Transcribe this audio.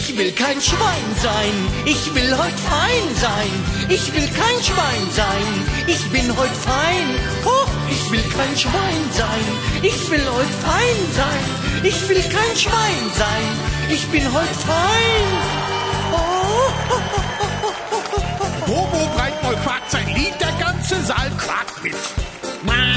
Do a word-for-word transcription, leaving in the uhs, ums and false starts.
Ich will kein Schwein sein, ich will heut fein sein. Ich will kein Schwein sein, ich bin heut fein. Oh, ich will kein Schwein sein, ich will heut fein sein. Ich will kein Schwein sein, ich bin heut fein. Oh, oh, oh, oh, oh, oh. Bobo Breitmaul quakt sein Lied, der ganze Saal quakt mit.